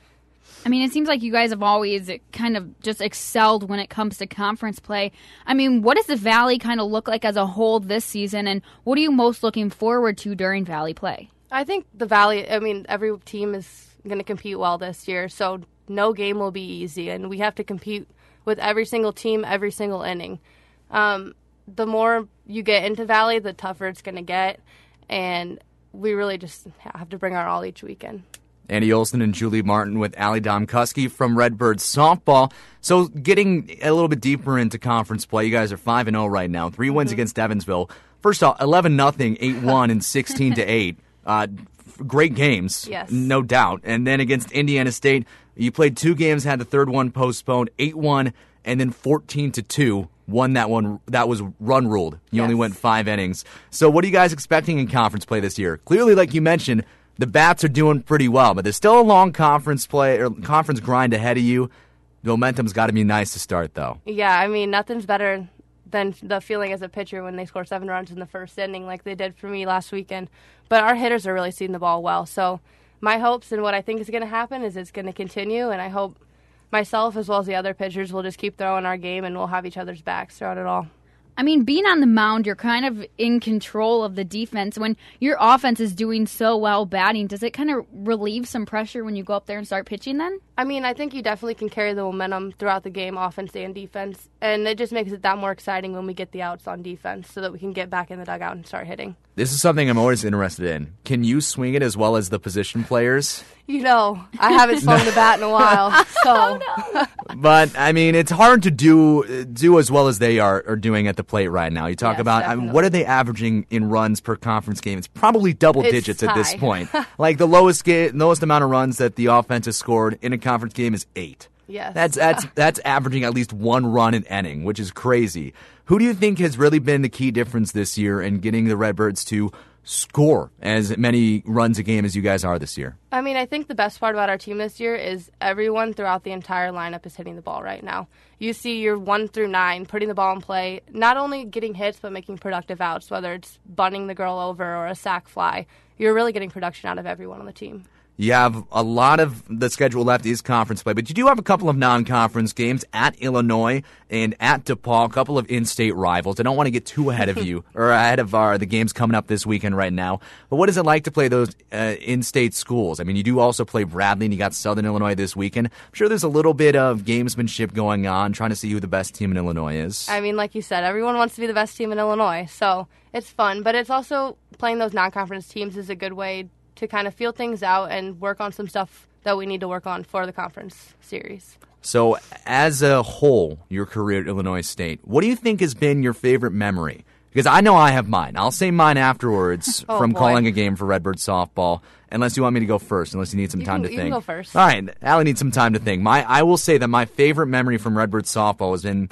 I mean, it seems like you guys have always kind of just excelled when it comes to conference play. I mean, what does the Valley kind of look like as a whole this season, and what are you most looking forward to during Valley play? I think the Valley, I mean, every team is going to compete well this year, so no game will be easy, and we have to compete with every single team, every single inning. Um, the more you get into Valley, the tougher it's going to get, and we really just have to bring our all each weekend. Andy Olson and Julie Martin with Allie Domkuski from Redbirds Softball. So getting a little bit deeper into conference play, you guys are five and oh right now. Three wins mm-hmm. against Evansville. First off, eleven nothing, eight one, and sixteen to eight. Uh, great games, yes. no doubt. And then against Indiana State, you played two games, had the third one postponed, eight one, and then fourteen to two. Won that one. That was run ruled. You yes. only went five innings. So what are you guys expecting in conference play this year? Clearly, like you mentioned, the Bats are doing pretty well, but there's still a long conference play or conference grind ahead of you. The momentum's got to be nice to start, though. Yeah, I mean, nothing's better than the feeling as a pitcher when they score seven runs in the first inning like they did for me last weekend. But our hitters are really seeing the ball well. So my hopes and what I think is going to happen is it's going to continue, and I hope myself as well as the other pitchers will just keep throwing our game, and we'll have each other's backs throughout it all. I mean, being on the mound, you're kind of in control of the defense. When your offense is doing so well batting, does it kind of relieve some pressure when you go up there and start pitching then? I mean, I think you definitely can carry the momentum throughout the game, offense and defense, and it just makes it that more exciting when we get the outs on defense so that we can get back in the dugout and start hitting. This is something I'm always interested in. Can you swing it as well as the position players? You know, I haven't swung the bat in a while, so. Oh, no. But, I mean, it's hard to do do as well as they are, are doing at the plate right now. You talk Yes, about, I mean, what are they averaging in runs per conference game? It's probably double It's digits at this high. point. Like, the lowest ga- lowest amount of runs that the offense has scored in a conference game is eight. Yes. That's that's that's averaging at least one run an inning, which is crazy. Who do you think has really been the key difference this year in getting the Redbirds to score as many runs a game as you guys are this year? I mean, I think the best part about our team this year is everyone throughout the entire lineup is hitting the ball right now. You see your one through nine putting the ball in play, not only getting hits but making productive outs, whether it's bunting the girl over or a sac fly. You're really getting production out of everyone on the team. You have a lot of the schedule left is conference play, but you do have a couple of non-conference games at Illinois and at DePaul, a couple of in-state rivals. I don't want to get too ahead of you or ahead of our, the games coming up this weekend right now. But what is it like to play those uh, in-state schools? I mean, you do also play Bradley, and you got Southern Illinois this weekend. I'm sure there's a little bit of gamesmanship going on, trying to see who the best team in Illinois is. I mean, like you said, everyone wants to be the best team in Illinois, so it's fun. But it's also playing those non-conference teams is a good way to kind of feel things out and work on some stuff that we need to work on for the conference series. So, as a whole, your career at Illinois State, what do you think has been your favorite memory? Because I know I have mine. I'll say mine afterwards oh, from boy. calling a game for Redbird Softball, unless you want me to go first, unless you need some You time can- to you can think. go first. All right, Allie needs some time to think. My, I will say that my favorite memory from Redbird Softball was in,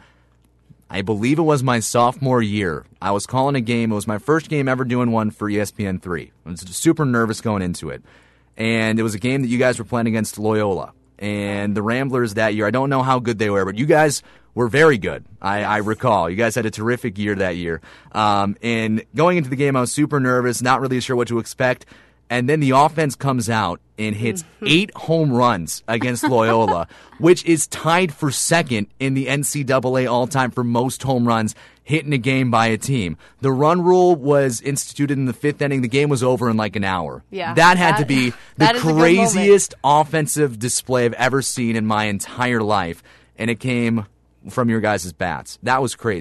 I believe it was my sophomore year. I was calling a game. It was my first game ever doing one for E S P N three. I was super nervous going into it. And it was a game that you guys were playing against Loyola. And the Ramblers that year, I don't know how good they were, but you guys were very good, I, I recall. You guys had a terrific year that year. Um, and going into the game, I was super nervous, not really sure what to expect. And then the offense comes out and hits eight home runs against Loyola, which is tied for second in the N C double A all-time for most home runs hit in a game by a team. The run rule was instituted in the fifth inning. The game was over in like an hour. Yeah, that had that- to be the that is a good craziest offensive display I've ever seen in my entire life, and it came from your guys' bats. That was crazy.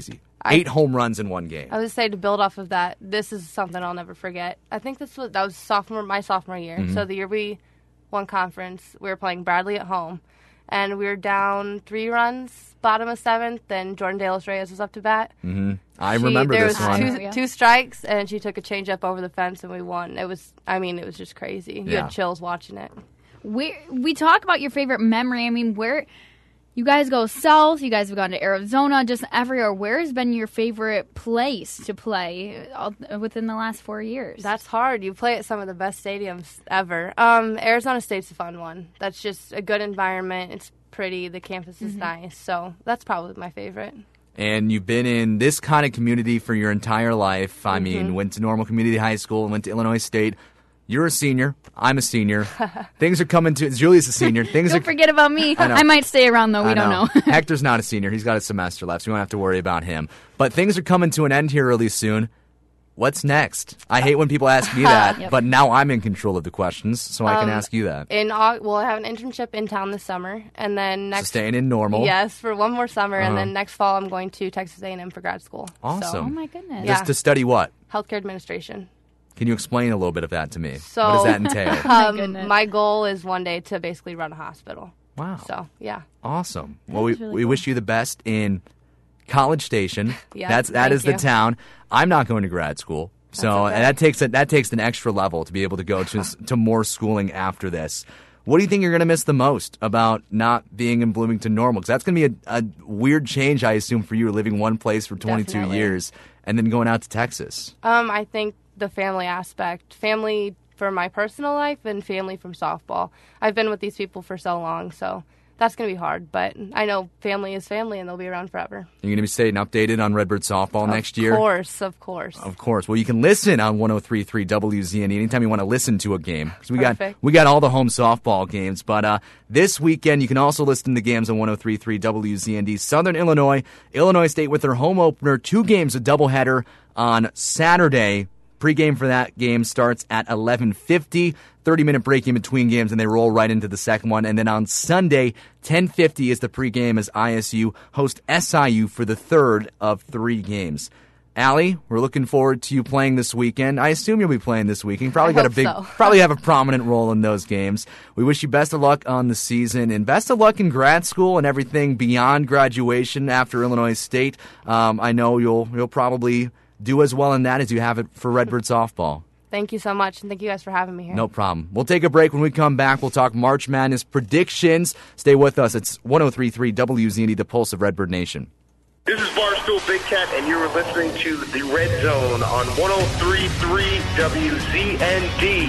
Eight home runs in one game. I would say to build off of that, this is something I'll never forget. I think this was that was sophomore my sophomore year. Mhm. So the year we won conference, we were playing Bradley at home, and we were down three runs, bottom of seventh. Then Jordan De Los Reyes was up to bat. Mm-hmm. I She- remember there this was one. Two, two strikes, and she took a change up over the fence, and we won. It was, I mean, it was just crazy. You Yeah. had chills watching it. We we talk about your favorite memory. I mean, where you guys go south, you guys have gone to Arizona, just everywhere. Where has been your favorite place to play all, within the last four years? That's hard. You play at some of the best stadiums ever. Um, Arizona State's a fun one. That's just a good environment. It's pretty. The campus is Mhm. nice. So that's probably my favorite. And you've been in this kind of community for your entire life. I mean, Mhm. went to Normal Community High School, went to Illinois State. You're a senior. I'm a senior. Things are coming to. Julie's a senior. Things don't are. forget about me. I know. I, might stay around though. We I don't know. know. Hector's not a senior. He's got a semester left, so we don't have to worry about him. But things are coming to an end here really soon. What's next? I hate when people ask me that, Yep. but now I'm in control of the questions, so I can Um, ask you that. In Au- well, I have an internship in town this summer, and then So next staying in Normal. Yes, for one more summer, and Uh-huh. then next fall I'm going to Texas A and M for grad school. Awesome. So, Oh my goodness. Just to study what? Healthcare administration. Can you explain a little bit of that to me? So what does that entail? um, my goal is one day to basically run a hospital. Wow. So yeah. Awesome. Well, we, is really we cool. wish you the best in College Station. Yeah, That's that thank is the you. town. I'm not going to grad school, so okay. and that takes a, that takes an extra level to be able to go to s- to more schooling after this. What do you think you're going to miss the most about not being in Bloomington Normal? Because that's going to be a, a weird change, I assume, for you living one place for twenty-two Definitely. years and then going out to Texas. Um, I think the family aspect, family for my personal life and family from softball. I've been with these people for so long, so that's going to be hard. But I know family is family, and they'll be around forever. You're going to be staying updated on Redbird softball next year. Of course, of course. Of course. Well, you can listen on one oh three point three W Z N D anytime you want to listen to a game. 'Cause we got Perfect. we got all the home softball games, but uh, this weekend you can also listen to games on one oh three point three W Z N D. Southern Illinois, Illinois State with their home opener, two games, a doubleheader on Saturday. Pre-game for that game starts at eleven fifty. thirty-minute break in between games, and they roll right into the second one. And then on Sunday, ten fifty is the pregame as I S U host S I U for the third of three games. Allie, we're looking forward to you playing this weekend. I assume you'll be playing this weekend. You probably I got a hope big, so. probably have a prominent role in those games. We wish you best of luck on the season and best of luck in grad school and everything beyond graduation after Illinois State. Um, I know you'll you'll probably do as well in that as you have it for Redbird softball. Thank you so much, and thank you guys for having me here. No problem. We'll take a break. When we come back, we'll talk March Madness predictions. Stay with us. It's one oh three point three W Z N D, the pulse of Redbird Nation. This is Barstool Big Cat, and you're listening to The Red Zone on one oh three point three W Z N D.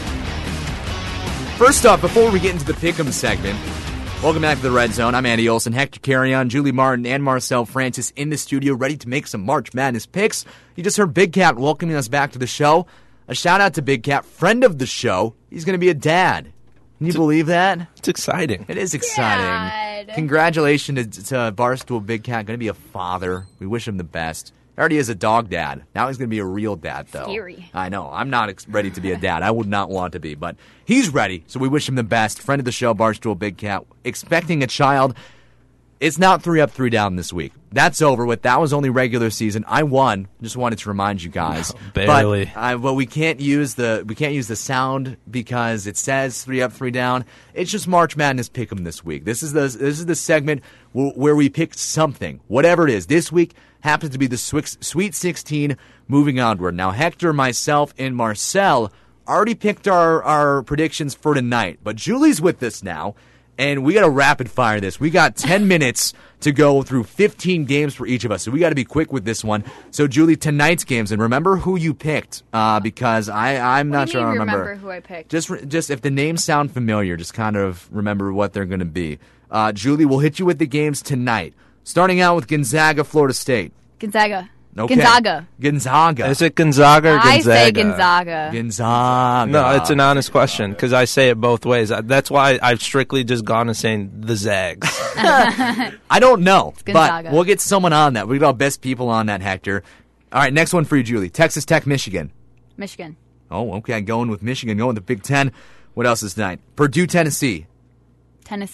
First off, before we get into the Pick'em segment, welcome back to the Red Zone. I'm Andy Olson, Hector Carrion, Julie Martin, and Marcel Francis in the studio, ready to make some March Madness picks. You just heard Big Cat welcoming us back to the show. A shout out to Big Cat, friend of the show. He's going to be a dad. Can you believe that? It's exciting. It is exciting. Congratulations to, to Barstool Big Cat. Going to be a father. We wish him the best. Already is a dog dad. Now he's going to be a real dad, though. Scary. I know. I'm not ex- ready to be a dad. I would not want to be, but he's ready. So we wish him the best. Friend of the show, Barstool Big Cat, expecting a child. It's not three up, three down this week. That's over with. That was only regular season. I won. Just wanted to remind you guys. No, barely. But, uh, well, we can't use the we can't use the sound because it says three up, three down. It's just March Madness Pick'em this week. This is the this is the segment where, where we pick something, whatever it is. This week happens to be the Swi- Sweet sixteen. Moving onward. Now, Hector, myself, and Marcel already picked our our predictions for tonight, but Julie's with us now. And we got to rapid fire this. We got ten minutes to go through fifteen games for each of us. So we got to be quick with this one. So, Julie, tonight's games, and remember who you picked uh, because I, I'm What not do you sure I mean remember. remember who I picked? Just, re- just if the names sound familiar, just kind of remember what they're going to be. Uh, Julie, we'll hit you with the games tonight. Starting out with Gonzaga, Florida State. Gonzaga. Okay. Gonzaga. Gonzaga. Is it Gonzaga or Gonzaga? I say Gonzaga. Gonzaga. No, it's an honest question because I say it both ways. That's why I've strictly just gone to saying the Zags. I don't know, but Gonzaga. we'll get someone on that. We got our best people on that, Hector. All right, next one for you, Julie. Texas Tech, Michigan. Michigan. Oh, okay, going with Michigan, going with the Big Ten. What else is tonight? Purdue, Tennessee. Tennessee.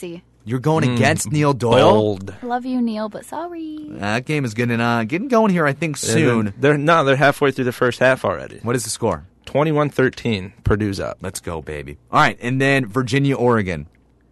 You're going Mm, against Neil Doyle? Bold. Love you, Neil, but sorry. That game is getting uh, getting going here, I think, soon. They're, they're no, they're halfway through the first half already. What is the score? twenty-one thirteen. Purdue's up. Let's go, baby. All right, and then Virginia, Oregon.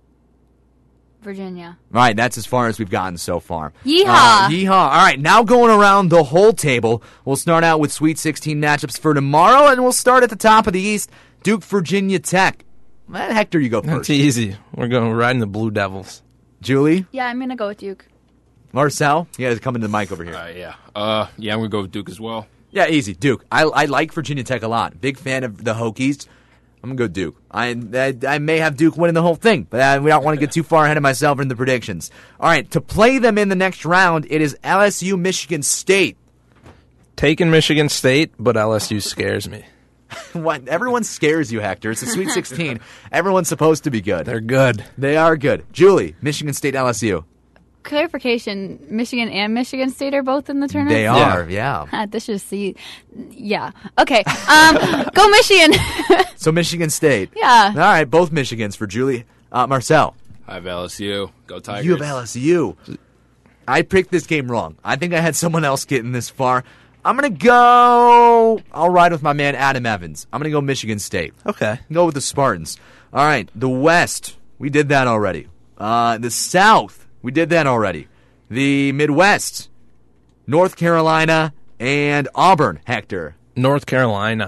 Virginia. All right, that's as far as we've gotten so far. Yeehaw. Uh, yeehaw. All right, now going around the whole table. We'll start out with Sweet sixteen matchups for tomorrow, and we'll start at the top of the East. Duke, Virginia Tech. Well, Hector, you go first. That's easy. We're going riding the Blue Devils. Julie? Yeah, I'm going to go with Duke. Marcel? You guys come into the mic over here. Uh, yeah. Uh, yeah, I'm going to go with Duke as well. Yeah, easy. Duke. I, I like Virginia Tech a lot. Big fan of the Hokies. I'm going to go Duke. I, I I may have Duke winning the whole thing, but I, we don't want to get too far ahead of myself in the predictions. All right, to play them in the next round, it is L S U Michigan State. Taking Michigan State, but L S U scares me. What? Everyone scares you, Hector. It's a Sweet sixteen. Everyone's supposed to be good. They're good. They are good. Julie, Michigan State, L S U. Clarification, Michigan and Michigan State are both in the tournament? They are, yeah. yeah. This is see, yeah. Okay, um, go Michigan. So Michigan State. Yeah. All right, both Michigans for Julie. Uh, Marcel. I have L S U. Go Tigers. You have L S U. I picked this game wrong. I think I had someone else getting this far. I'm going to go... I'll ride with my man Adam Evans. I'm going to go Michigan State. Okay. Go with the Spartans. All right, the West. We did that already. Uh, the South. We did that already. The Midwest. North Carolina and Auburn, Hector. North Carolina.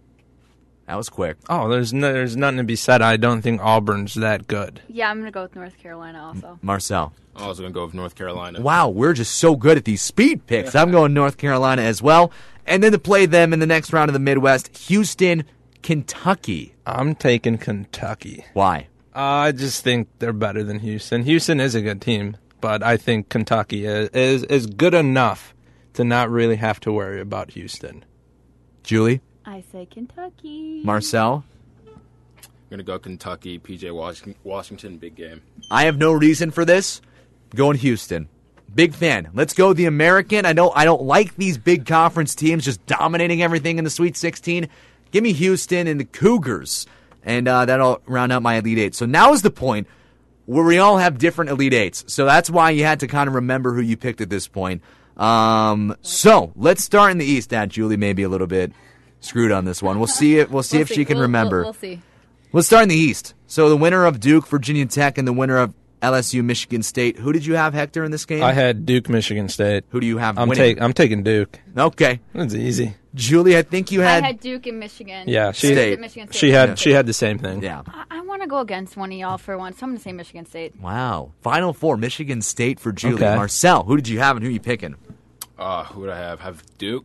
That was quick. Oh, there's no, there's nothing to be said. I don't think Auburn's that good. Yeah, I'm going to go with North Carolina also. Marcel. I was going to go with North Carolina. Wow, we're just so good at these speed picks. I'm going North Carolina as well. And then to play them in the next round of the Midwest, Houston, Kentucky. I'm taking Kentucky. Why? Uh, I just think they're better than Houston. Houston is a good team, but I think Kentucky is, is, is good enough to not really have to worry about Houston. Julie? I say Kentucky. Marcel? I'm going to go Kentucky, P J Washington, Washington, big game. I have no reason for this. Going Houston. Big fan. Let's go the American. I don't I don't like these big conference teams just dominating everything in the Sweet sixteen. Give me Houston and the Cougars. And uh, that'll round out my Elite Eight. So now is the point where we all have different Elite Eights. So that's why you had to kind of remember who you picked at this point. Um, so let's start in the East. That Julie may be a little bit screwed on this one. We'll see it. We'll see we'll if see. she can we'll, remember. We'll, we'll see. Let's start in the East. So the winner of Duke, Virginia Tech, and the winner of L S U, Michigan State. Who did you have, Hector, in this game? I had Duke, Michigan State. Who do you have I'm, winning? take, I'm taking Duke. Okay. That's easy. Julie, I think you had... I had Duke and Michigan. Yeah, she, State. Michigan State. she had Yeah. she had the same thing. Yeah. I, I want to go against one of y'all for once, so I'm going to say Michigan State. Wow. Final four, Michigan State for Julie. Okay. Marcel, who did you have and who you picking? Uh, who would I have? Have Duke.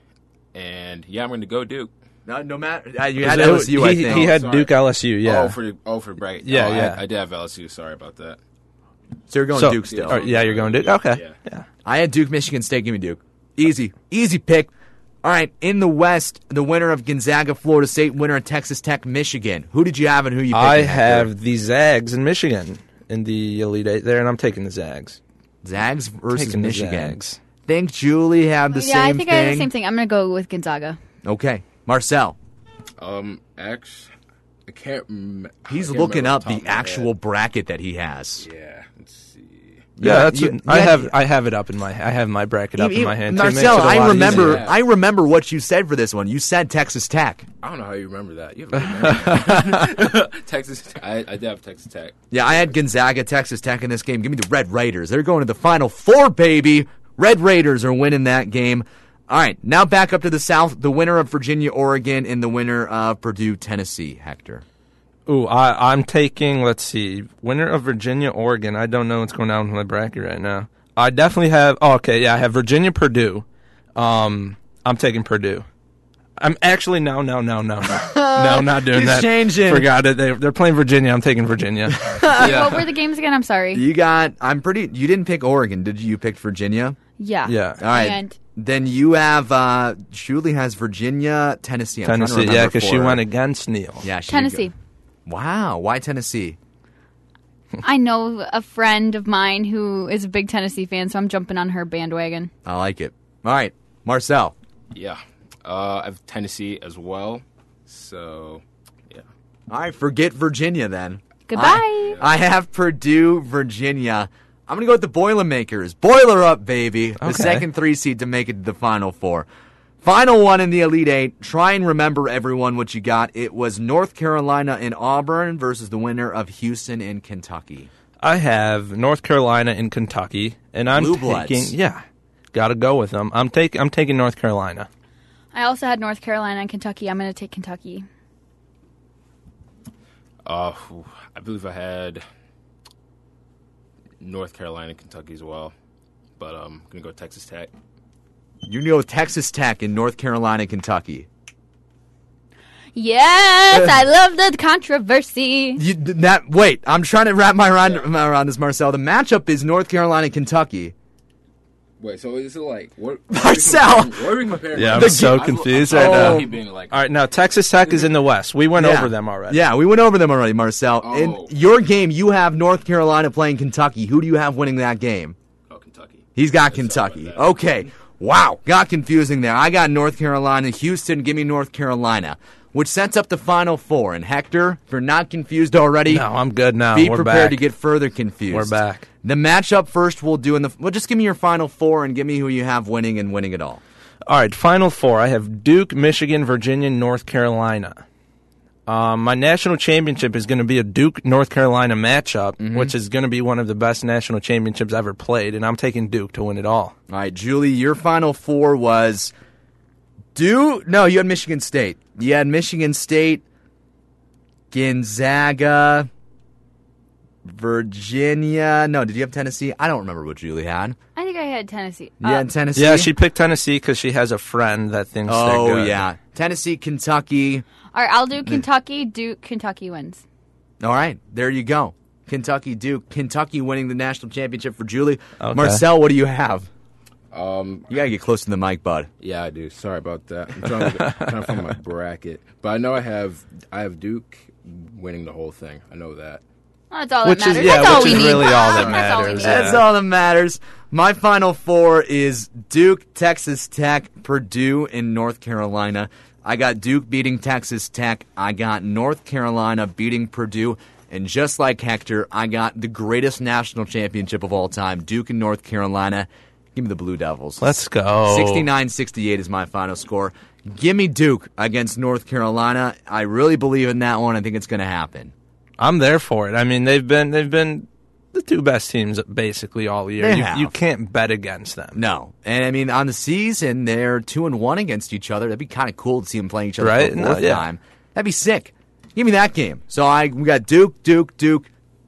And, yeah, I'm going to go Duke. No, no matter. Uh, you Was had that- L S U, he, I think. He had Sorry. Duke, L S U, yeah. Oh, for, oh, for bracket. Yeah, oh, I- yeah. I, did have L S U. Sorry about that. So you're going So- Duke still. or- yeah, you're going Duke? Okay. Yeah. Yeah. I had Duke, Michigan State. Give me Duke. Easy. Easy pick. All right. In the West, the winner of Gonzaga, Florida State, winner of Texas Tech, Michigan. Who did you have and who you picked? I have the Zags in Michigan in the Elite Eight there, and I'm taking the Zags. Zags versus Taking the Michigan. Zags. Think Julie had the yeah, same I think thing? I had the same thing. I'm going to go with Gonzaga. Okay. Marcel. Um, X. I can't. Rem- He's I can't looking remember up off the the top of my actual head. bracket that he has. Yeah. Let's see. Yeah, that's you- what, I yeah, have. yeah. I have it up in my. I have my bracket up You- in my hand. too. Marcel, Makes it a I lot remember. easier. I remember what you said for this one. You said Texas Tech. I don't know how you remember that. You have a good memory. Texas. I, I did have Texas Tech. Yeah, I had Gonzaga, Texas Tech in this game. Give me the Red Raiders. They're going to the Final Four, baby. Red Raiders are winning that game. All right, now back up to the South. The winner of Virginia, Oregon, and the winner of Purdue, Tennessee. Hector. Ooh, I, I'm taking. Let's see, winner of Virginia, Oregon. I don't know what's going on with my bracket right now. I definitely have. Oh, okay, yeah, I have Virginia, Purdue. Um, I'm taking Purdue. I'm actually no, no, no, no, no, no, not doing He's that. changing. Forgot it. They, they're playing Virginia. I'm taking Virginia. What were the games again? I'm sorry. You got. I'm pretty. You didn't pick Oregon, did you? You picked Virginia. Yeah. Yeah. All right. And Then you have. Uh, Julie has Virginia, Tennessee. I'm trying to Tennessee, remember yeah, because she for- went against Neil. Yeah, she did Tennessee. go- Wow. Why Tennessee? I know a friend of mine who is a big Tennessee fan, so I'm jumping on her bandwagon. I like it. All right, Marcel. Yeah. Uh, I have Tennessee as well. So, yeah. All right, forget Virginia then. Goodbye. I, I have Purdue, Virginia. I'm going to go with the Boilermakers. Boiler up, baby. The Okay. second three seed to make it to the Final Four. Final one in the Elite Eight. Try and remember, everyone, what you got. It was North Carolina and Auburn versus the winner of Houston and Kentucky. I have North Carolina and Kentucky, and I'm Blue Bloods. taking yeah, got to go with them. I'm taking I'm taking North Carolina. I also had North Carolina and Kentucky. I'm going to take Kentucky. Uh, I believe I had North Carolina and Kentucky as well, but um, I'm going to go Texas Tech. You know Texas Tech in North Carolina and Kentucky. Yes, I love the controversy. You, that Wait, I'm trying to wrap my around, yeah. around this, Marcel. The matchup is North Carolina and Kentucky. Wait, so is it like what? Marcel! What are we comparing? Yeah, I'm The so game- confused Oh. right now. Keep being like- All right, now Texas Tech is in the West. We went Yeah. over them already. Yeah, we went over them already, Marcel. Oh. In your game, you have North Carolina playing Kentucky. Who do you have winning that game? Oh, Kentucky. He's got Kentucky. Okay. Wow. Got confusing there. I got North Carolina. Houston, give me North Carolina. Which sets up the Final Four. And Hector, if you're not confused already, No, I'm good now. be We're prepared back. to get further confused. We're back. The matchup first we'll do in the... Well, just give me your Final Four and give me who you have winning and winning it all. All right, Final Four. I have Duke, Michigan, Virginia, North Carolina. Um, my national championship is going to be a Duke-North Carolina matchup, Mm-hmm. which is going to be one of the best national championships ever played, and I'm taking Duke to win it all. All right, Julie, your Final Four was... Duke? No, you had Michigan State. You had Michigan State, Gonzaga, Virginia. No, did you have Tennessee? I don't remember what Julie had. I think I had Tennessee. You Uh, had Tennessee? Yeah, she picked Tennessee because she has a friend that thinks they're Oh, good. yeah. Tennessee, Kentucky. All right, I'll do Kentucky. Duke, Kentucky wins. All right, there you go. Kentucky, Duke. Kentucky winning the national championship for Julie. Okay. Marcel, what do you have? Um, You got to get close to the mic, bud. yeah, I do. Sorry about that. I'm trying to, trying to find my bracket, but I know I have I have Duke winning the whole thing. I know that. Well, that's all Which that is- matters. yeah, that's all which we is need. really all that That's all we matters, need. yeah. That's all that matters. My Final Four is Duke, Texas Tech, Purdue, and North Carolina. I got Duke beating Texas Tech. I got North Carolina beating Purdue. And just like Hector, I got the greatest national championship of all time, Duke and North Carolina. Give me the Blue Devils. Let's go. sixty-nine sixty-eight is my final score. Give me Duke against North Carolina. I really believe in that one. I think it's going to happen. I'm there for it. I mean, they've been they've been the two best teams basically all year. They You, have. you can't bet against them. No. And, I mean, on the season, they're two and one against each other. That'd be kind of cool to see them playing each other Right? for the No, fourth yeah. time. That'd be sick. Give me that game. So I we got Duke, Duke, Duke,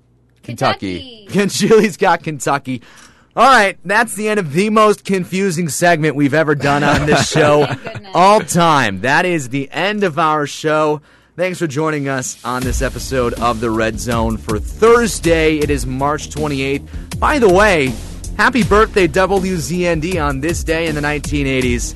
Kentucky. Julie's got Kentucky. All right, that's the end of the most confusing segment we've ever done on this show all time. That is the end of our show. Thanks for joining us on this episode of The Red Zone for Thursday. It is March twenty-eighth. By the way, happy birthday W Z N D on this day in the nineteen eighties.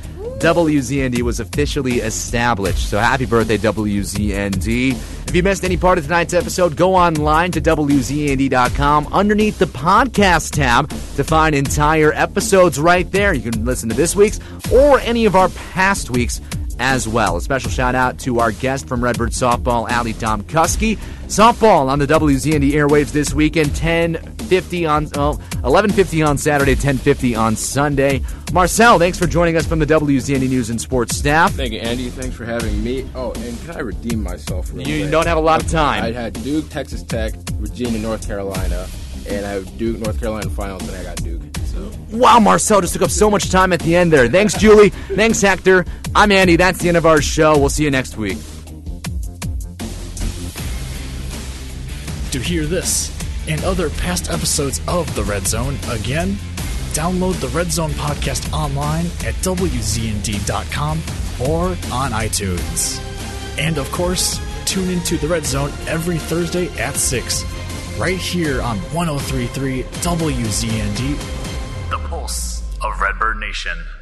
W Z N D was officially established. So happy birthday, W Z N D. If you missed any part of tonight's episode, go online to W Z N D dot com underneath the podcast tab to find entire episodes right there. You can listen to this week's or any of our past weeks as well. A special shout out to our guest from Redbird Softball, Ali Domkuski. Softball on the W Z N D airwaves this weekend, ten fifty on oh, eleven fifty on Saturday, ten fifty on Sunday. Marcel, thanks for joining us from the W Z N D News and Sports staff. Thank you, Andy. Thanks for having me. Oh, and can I redeem myself? Real You quick? don't have a lot of time. I had Duke, Texas Tech, Virginia, North Carolina, and I have Duke, North Carolina finals, and I got Duke. So Wow, Marcel just took up so much time at the end there. Thanks, Julie. Thanks, Hector. I'm Andy. That's the end of our show. We'll see you next week. To hear this and other past episodes of The Red Zone, again, download the Red Zone podcast online at W Z N D dot com or on iTunes. And of course, tune into The Red Zone every Thursday at six, right here on one oh three point three W Z N D, the pulse of Redbird Nation.